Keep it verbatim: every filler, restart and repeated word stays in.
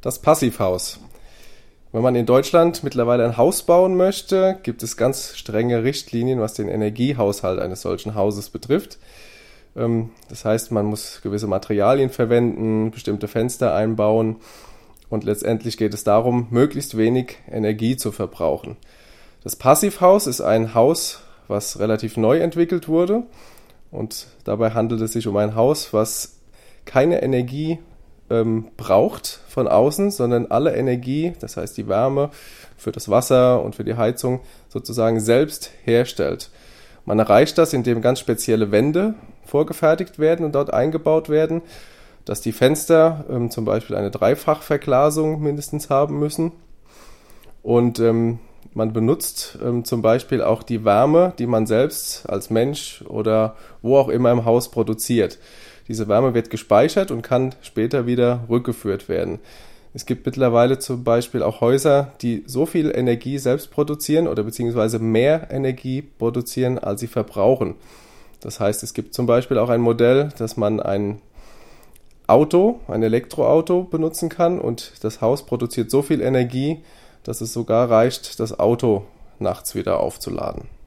Das Passivhaus. Wenn man in Deutschland mittlerweile ein Haus bauen möchte, gibt es ganz strenge Richtlinien, was den Energiehaushalt eines solchen Hauses betrifft. Das heißt, man muss gewisse Materialien verwenden, bestimmte Fenster einbauen und letztendlich geht es darum, möglichst wenig Energie zu verbrauchen. Das Passivhaus ist ein Haus, was relativ neu entwickelt wurde und dabei handelt es sich um ein Haus, was keine Energie ähm, braucht von außen, sondern alle Energie, das heißt die Wärme für das Wasser und für die Heizung sozusagen selbst herstellt. Man erreicht das, indem ganz spezielle Wände vorgefertigt werden und dort eingebaut werden, dass die Fenster ähm, zum Beispiel eine Dreifachverglasung mindestens haben müssen und ähm, man benutzt ähm, zum Beispiel auch die Wärme, die man selbst als Mensch oder wo auch immer im Haus produziert. Diese Wärme wird gespeichert und kann später wieder rückgeführt werden. Es gibt mittlerweile zum Beispiel auch Häuser, die so viel Energie selbst produzieren oder beziehungsweise mehr Energie produzieren, als sie verbrauchen. Das heißt, es gibt zum Beispiel auch ein Modell, dass man ein Auto, ein Elektroauto benutzen kann und das Haus produziert so viel Energie, dass es sogar reicht, das Auto nachts wieder aufzuladen.